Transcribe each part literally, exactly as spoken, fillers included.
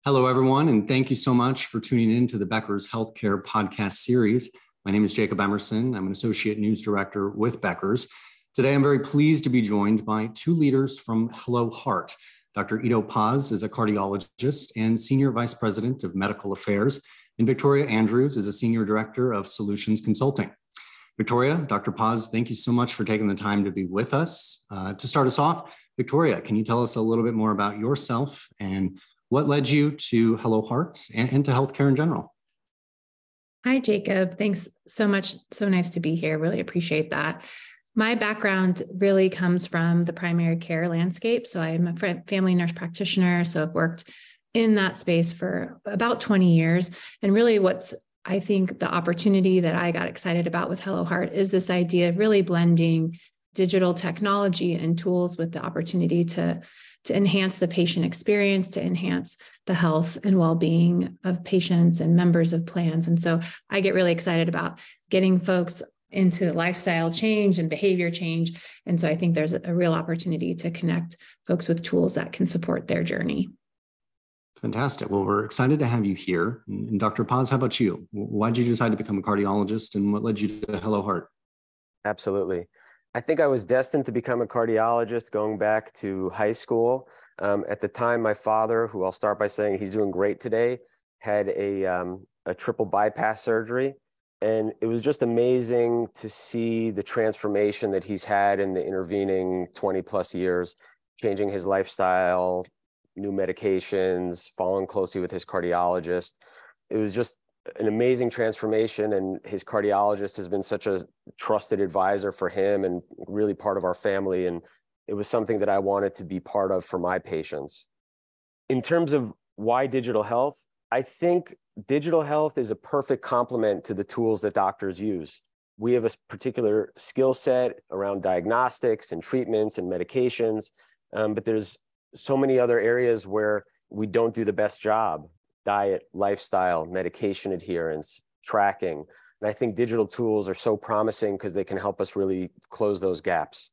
Hello, everyone, and thank you so much for tuning in to the Becker's Healthcare podcast series. My name is Jacob Emerson. I'm an associate news director with Becker's. Today, I'm very pleased to be joined by two leaders from Hello Heart. Doctor Ido Paz is a cardiologist and senior vice president of medical affairs, and Victoria Andrews is a senior director of solutions consulting. Victoria, Doctor Paz, thank you so much for taking the time to be with us. Uh, to start us off, Victoria, can you tell us a little bit more about yourself and what led you to Hello Heart and, and to healthcare in general? Hi, Jacob. Thanks so much. So nice to be here. Really appreciate that. My background really comes from the primary care landscape. So I'm a family nurse practitioner. So I've worked in that space for about twenty years. And really what's, I think, the opportunity that I got excited about with Hello Heart is this idea of really blending digital technology and tools with the opportunity to to enhance the patient experience, to enhance the health and well-being of patients and members of plans. And so I get really excited about getting folks into lifestyle change and behavior change. And so I think there's a real opportunity to connect folks with tools that can support their journey. Fantastic. Well, we're excited to have you here. And Doctor Paz, how about you? Why did you decide to become a cardiologist and what led you to Hello Heart? Absolutely. I think I was destined to become a cardiologist going back to high school. Um, at the time, my father, who I'll start by saying he's doing great today, had a, um, a triple bypass surgery. And it was just amazing to see the transformation that he's had in the intervening twenty plus years, changing his lifestyle, new medications, following closely with his cardiologist. It was just an amazing transformation, and his cardiologist has been such a trusted advisor for him and really part of our family. And it was something that I wanted to be part of for my patients. In terms of why digital health, I think digital health is a perfect complement to the tools that doctors use. We have a particular skill set around diagnostics and treatments and medications, um, but there's so many other areas where we don't do the best job. Diet, lifestyle, medication adherence, tracking. And I think digital tools are so promising because they can help us really close those gaps.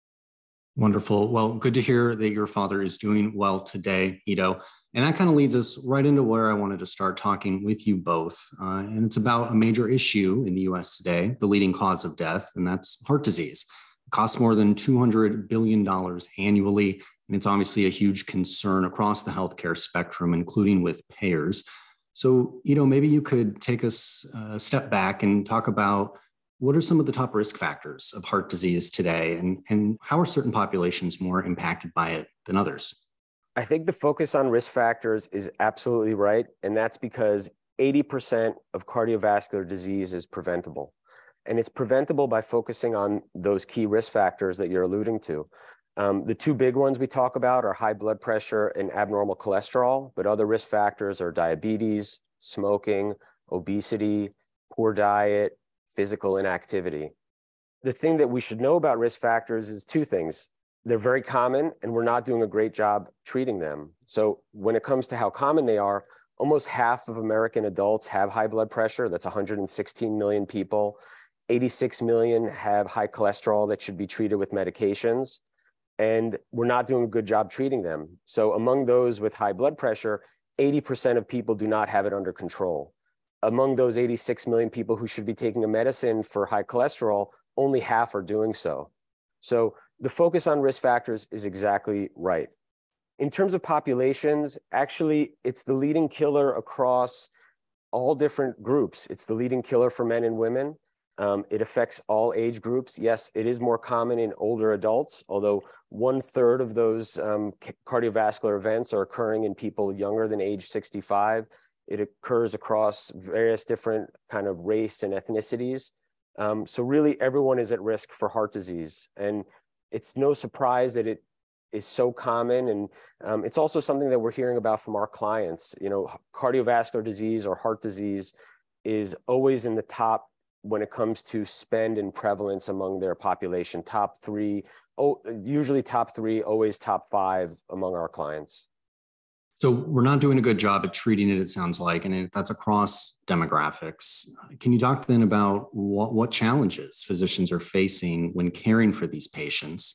Wonderful. Well, good to hear that your father is doing well today, Ido. And that kind of leads us right into where I wanted to start talking with you both. Uh, and it's about a major issue in the U S today, the leading cause of death, and that's heart disease. It costs more than two hundred billion dollars annually. And it's obviously a huge concern across the healthcare spectrum, including with payers. So, you know, maybe you could take us a step back and talk about what are some of the top risk factors of heart disease today, and, and how are certain populations more impacted by it than others? I think the focus on risk factors is absolutely right. And that's because eighty percent of cardiovascular disease is preventable. And it's preventable by focusing on those key risk factors that you're alluding to. Um, the two big ones we talk about are high blood pressure and abnormal cholesterol, but other risk factors are diabetes, smoking, obesity, poor diet, physical inactivity. The thing that we should know about risk factors is two things. They're very common, and we're not doing a great job treating them. So when it comes to how common they are, almost half of American adults have high blood pressure. That's one hundred sixteen million people. eighty-six million have high cholesterol that should be treated with medications. And we're not doing a good job treating them. So among those with high blood pressure, eighty percent of people do not have it under control. Among those eighty-six million people who should be taking a medicine for high cholesterol, only half are doing so. So the focus on risk factors is exactly right. In terms of populations, actually, it's the leading killer across all different groups. It's the leading killer for men and women. Um, it affects all age groups. Yes, it is more common in older adults, although one third of those um, cardiovascular events are occurring in people younger than age sixty-five. It occurs across various different kind of race and ethnicities. Um, so really everyone is at risk for heart disease. And it's no surprise that it is so common. And um, it's also something that we're hearing about from our clients. You know, cardiovascular disease or heart disease is always in the top when it comes to spend and prevalence among their population. Top three, oh, usually top three, always top five among our clients. So we're not doing a good job at treating it, it sounds like, and that's across demographics. Can you talk then about what, what challenges physicians are facing when caring for these patients?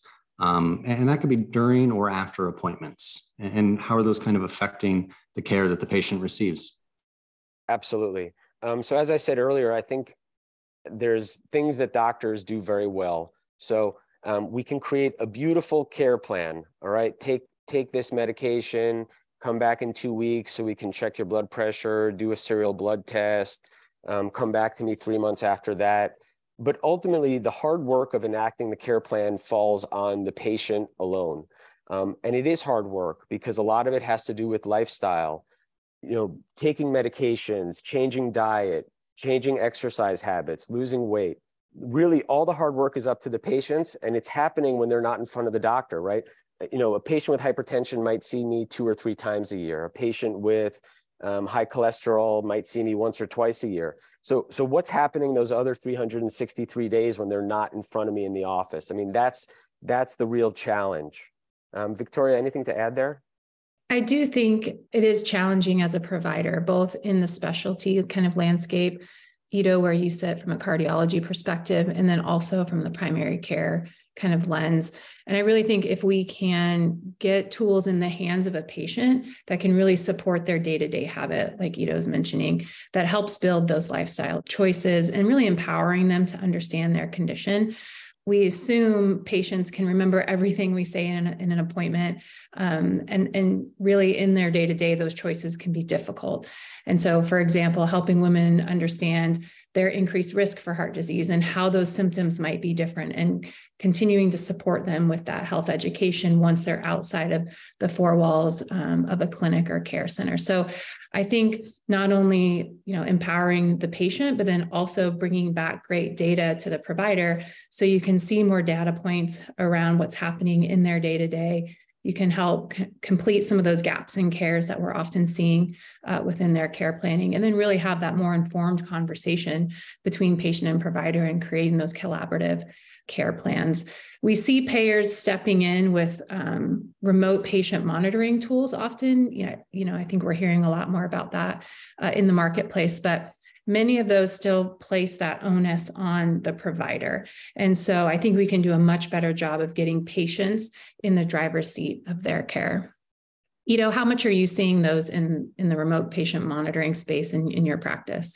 Um, and that could be during or after appointments. And how are those kind of affecting the care that the patient receives? Absolutely. Um, so as I said earlier, I think there's things that doctors do very well. So um, we can create a beautiful care plan. All right, take take this medication, come back in two weeks so we can check your blood pressure, do a serial blood test, um, come back to me three months after that. But ultimately, the hard work of enacting the care plan falls on the patient alone. Um, and it is hard work because a lot of it has to do with lifestyle, you know, taking medications, changing diet, changing exercise habits, losing weight. Really, all the hard work is up to the patients, and it's happening when they're not in front of the doctor, right? You know, a patient with hypertension might see me two or three times a year. A patient with um, high cholesterol might see me once or twice a year. So, so what's happening those other three hundred sixty-three days when they're not in front of me in the office? I mean, that's that's the real challenge. Um, Victoria, anything to add there? I do think it is challenging as a provider, both in the specialty kind of landscape, Ido, where you sit from a cardiology perspective, and then also from the primary care kind of lens. And I really think if we can get tools in the hands of a patient that can really support their day-to-day habit, like Ido was mentioning, that helps build those lifestyle choices and really empowering them to understand their condition. We assume patients can remember everything we say in, a, in an appointment, um, and, and really in their day-to-day, those choices can be difficult. And so, for example, helping women understand their increased risk for heart disease and how those symptoms might be different, and continuing to support them with that health education once they're outside of the four walls um, of a clinic or care center. So I think not only, you know, empowering the patient, but then also bringing back great data to the provider so you can see more data points around what's happening in their day-to-day. You can help c- complete some of those gaps in cares that we're often seeing uh, within their care planning, and then really have that more informed conversation between patient and provider and creating those collaborative care plans. We see payers stepping in with um, remote patient monitoring tools often. You know, you know, I think we're hearing a lot more about that uh, in the marketplace, but many of those still place that onus on the provider. And so I think we can do a much better job of getting patients in the driver's seat of their care. Ido, how much are you seeing those in, in the remote patient monitoring space in, in your practice?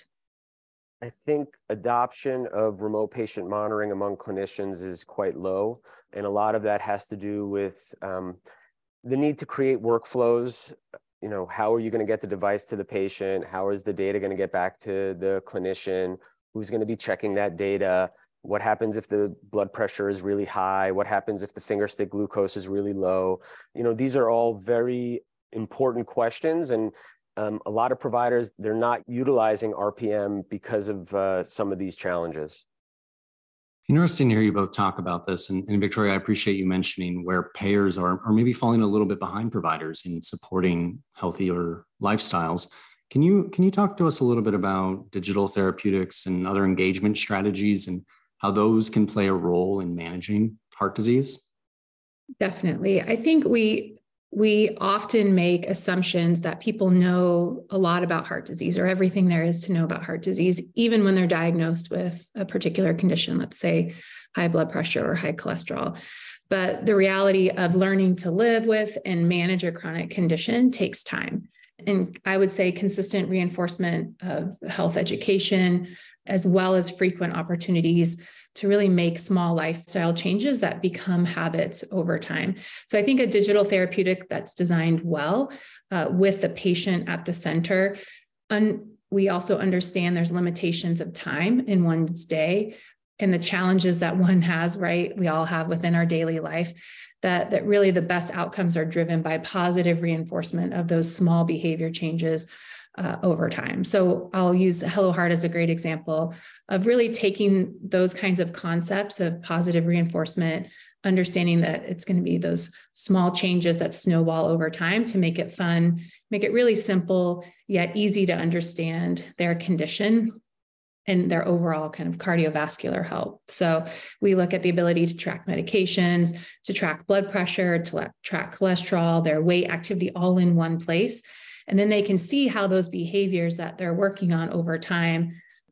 I think adoption of remote patient monitoring among clinicians is quite low. And a lot of that has to do with um, the need to create workflows. You know, how are you going to get the device to the patient? How is the data going to get back to the clinician? Who's going to be checking that data? What happens if the blood pressure is really high? What happens if the finger stick glucose is really low? You know, these are all very important questions. And um, a lot of providers, they're not utilizing R P M because of uh, some of these challenges. Interesting to hear you both talk about this. And, and Victoria, I appreciate you mentioning where payers are, are maybe falling a little bit behind providers in supporting healthier lifestyles. Can you, can you talk to us a little bit about digital therapeutics and other engagement strategies and how those can play a role in managing heart disease? Definitely. I think we we often make assumptions that people know a lot about heart disease or everything there is to know about heart disease, even when they're diagnosed with a particular condition, let's say high blood pressure or high cholesterol. But the reality of learning to live with and manage a chronic condition takes time. And I would say consistent reinforcement of health education, as well as frequent opportunities to really make small lifestyle changes that become habits over time. So I think a digital therapeutic that's designed well uh, with the patient at the center. And we also understand there's limitations of time in one's day and the challenges that one has, right? We all have within our daily life, that, that really the best outcomes are driven by positive reinforcement of those small behavior changes Uh, over time. So I'll use Hello Heart as a great example of really taking those kinds of concepts of positive reinforcement, understanding that it's going to be those small changes that snowball over time to make it fun, make it really simple, yet easy to understand their condition and their overall kind of cardiovascular health. So we look at the ability to track medications, to track blood pressure, to track cholesterol, their weight, activity, all in one place. And then they can see how those behaviors that they're working on over time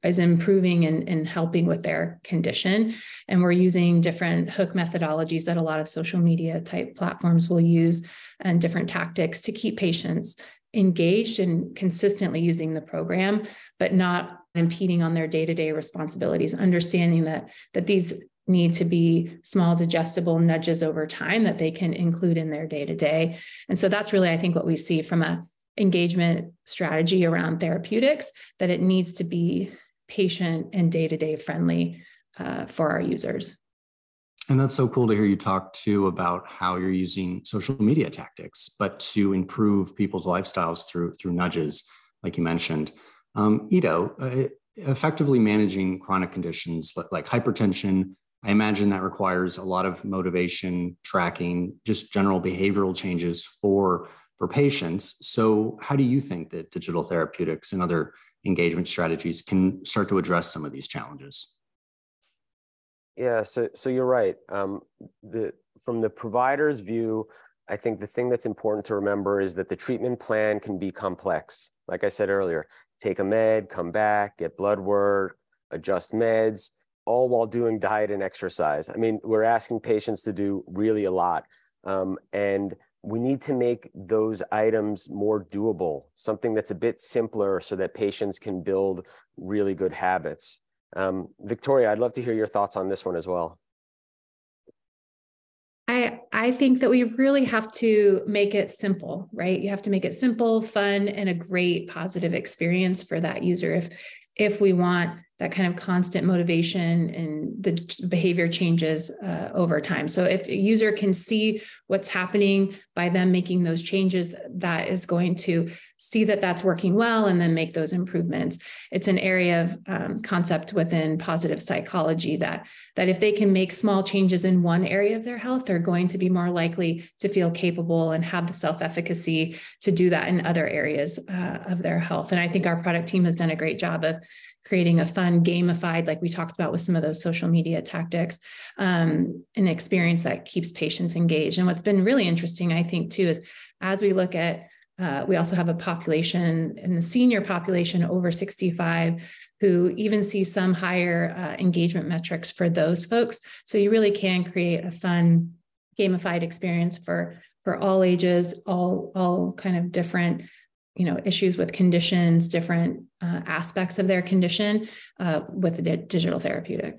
is improving and, and helping with their condition. And we're using different hook methodologies that a lot of social media type platforms will use, and different tactics to keep patients engaged and consistently using the program, but not impeding on their day-to-day responsibilities, understanding that, that these need to be small digestible nudges over time that they can include in their day-to-day. And so that's really, I think, what we see from a engagement strategy around therapeutics, that it needs to be patient and day-to-day friendly uh, for our users. And that's so cool to hear you talk too about how you're using social media tactics, but to improve people's lifestyles through through nudges, like you mentioned. Um, Ido, uh, effectively managing chronic conditions like, like hypertension, I imagine that requires a lot of motivation, tracking, just general behavioral changes for, for patients. So how do you think that digital therapeutics and other engagement strategies can start to address some of these challenges? Yeah, so so you're right. Um, the from the provider's view, I think the thing that's important to remember is that the treatment plan can be complex. Like I said earlier, take a med, come back, get blood work, adjust meds, all while doing diet and exercise. I mean, we're asking patients to do really a lot. Um, and we need to make those items more doable, something that's a bit simpler so that patients can build really good habits. Um, Victoria, I'd love to hear your thoughts on this one as well. I, I think that we really have to make it simple, right? You have to make it simple, fun, and a great positive experience for that user. If, if we want that kind of constant motivation and the behavior changes uh, over time. So if a user can see what's happening by them making those changes, that is going to see that that's working well and then make those improvements. It's an area of um, concept within positive psychology that, that if they can make small changes in one area of their health, they're going to be more likely to feel capable and have the self-efficacy to do that in other areas uh, of their health. And I think our product team has done a great job of creating a fun, gamified, like we talked about with some of those social media tactics, um, an experience that keeps patients engaged. And what's been really interesting, I think, too, is as we look at, uh, we also have a population in the senior population over sixty-five who even see some higher uh, engagement metrics for those folks. So you really can create a fun, gamified experience for, for all ages, all, all kind of different you know, issues with conditions, different uh, aspects of their condition uh, with the digital therapeutic.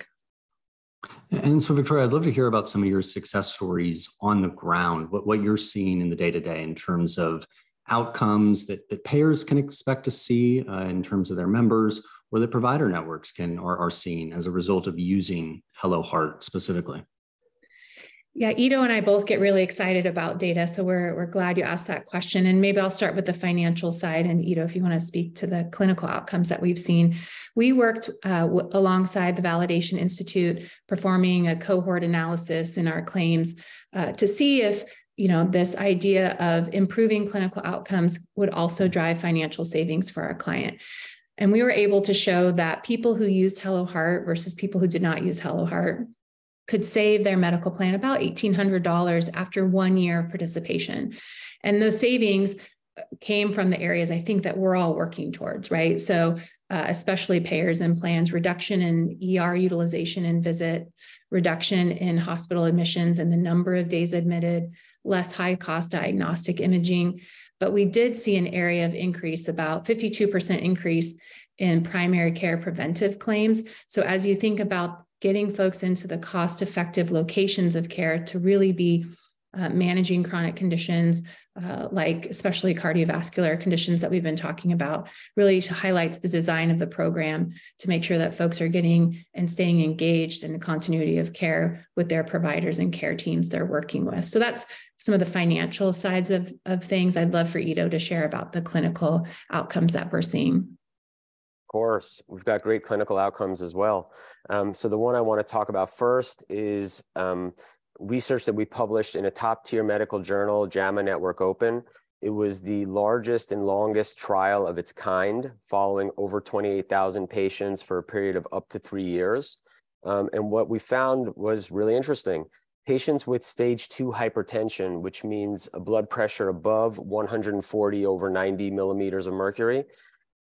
And so, Victoria, I'd love to hear about some of your success stories on the ground, what, what you're seeing in the day-to-day in terms of outcomes that, that payers can expect to see uh, in terms of their members, or that provider networks can or are seeing as a result of using Hello Heart specifically. Yeah, Ido and I both get really excited about data. So we're, we're glad you asked that question. And maybe I'll start with the financial side. And Ido, if you want to speak to the clinical outcomes that we've seen. We worked uh, w- alongside the Validation Institute, performing a cohort analysis in our claims uh, to see if you know, this idea of improving clinical outcomes would also drive financial savings for our client. And we were able to show that people who used Hello Heart versus people who did not use Hello Heart could save their medical plan about eighteen hundred dollars after one year of participation. And those savings came from the areas I think that we're all working towards, right? So uh, especially payers and plans, reduction in E R utilization and visit, reduction in hospital admissions and the number of days admitted, less high cost diagnostic imaging. But we did see an area of increase, about fifty-two percent increase in primary care preventive claims. So as you think about getting folks into the cost-effective locations of care to really be uh, managing chronic conditions, uh, like especially cardiovascular conditions that we've been talking about, really highlights the design of the program to make sure that folks are getting and staying engaged in the continuity of care with their providers and care teams they're working with. So that's some of the financial sides of, of things. I'd love for Ido to share about the clinical outcomes that we're seeing. Of course, we've got great clinical outcomes as well. Um, so the one I want to talk about first is um, research that we published in a top-tier medical journal, JAMA Network Open. It was the largest and longest trial of its kind, following over twenty-eight thousand patients for a period of up to three years. Um, and what we found was really interesting. Patients with stage two hypertension, which means a blood pressure above one hundred forty over ninety millimeters of mercury,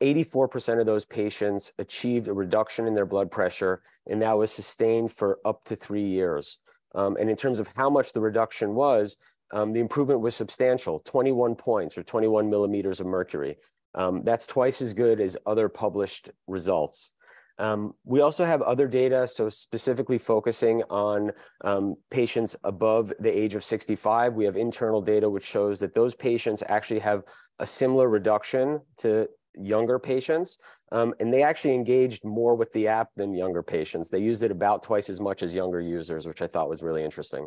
eighty-four percent of those patients achieved a reduction in their blood pressure, and that was sustained for up to three years. Um, and in terms of how much the reduction was, um, the improvement was substantial, twenty-one points or twenty-one millimeters of mercury. Um, that's twice as good as other published results. Um, we also have other data, so specifically focusing on um, patients above the age of sixty-five. We have internal data which shows that those patients actually have a similar reduction to younger patients, um, and they actually engaged more with the app than younger patients. They used it about twice as much as younger users, which I thought was really interesting.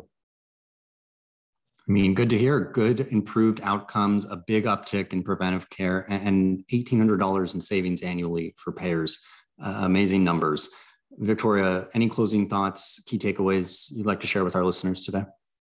I mean, good to hear. Good improved outcomes, a big uptick in preventive care, and eighteen hundred dollars in savings annually for payers. Uh, amazing numbers. Victoria, any closing thoughts, key takeaways you'd like to share with our listeners today?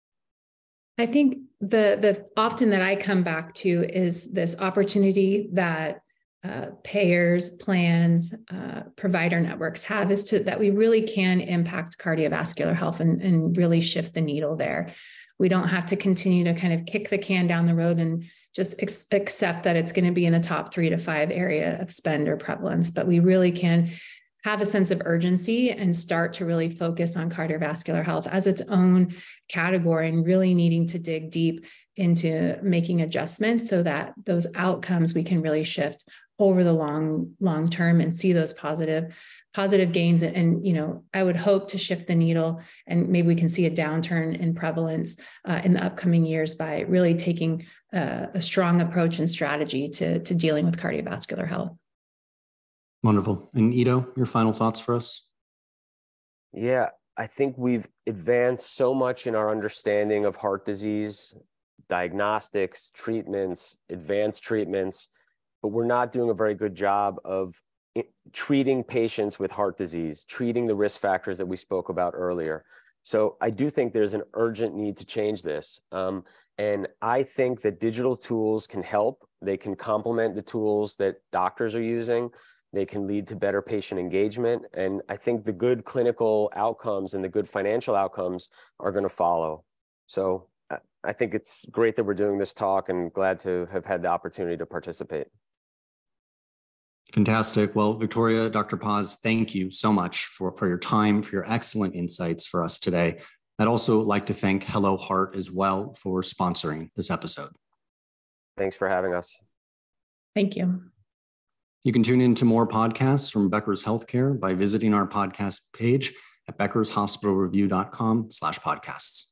I think the the often that I come back to is this opportunity that uh, payers, plans, uh, provider networks have is to that we really can impact cardiovascular health and, and really shift the needle there. We don't have to continue to kind of kick the can down the road and just ex- accept that it's going to be in the top three to five area of spend or prevalence, but we really can have a sense of urgency and start to really focus on cardiovascular health as its own category and really needing to dig deep into making adjustments so that those outcomes we can really shift over the long, long term and see those positive, positive gains. And, and, you know, I would hope to shift the needle and maybe we can see a downturn in prevalence uh, in the upcoming years by really taking uh, a strong approach and strategy to, to dealing with cardiovascular health. Wonderful. And Ido, your final thoughts for us? Yeah, I think we've advanced so much in our understanding of heart disease, diagnostics, treatments, advanced treatments, but we're not doing a very good job of it, treating patients with heart disease, treating the risk factors that we spoke about earlier. So I do think there's an urgent need to change this. Um, and I think that digital tools can help. They can complement the tools that doctors are using. They can lead to better patient engagement. And I think the good clinical outcomes and the good financial outcomes are going to follow. So I think it's great that we're doing this talk and glad to have had the opportunity to participate. Fantastic. Well, Victoria, Doctor Paz, thank you so much for, for your time, for your excellent insights for us today. I'd also like to thank Hello Heart as well for sponsoring this episode. Thanks for having us. Thank you. You can tune in to more podcasts from Becker's Healthcare by visiting our podcast page at beckershospitalreview.com slash podcasts.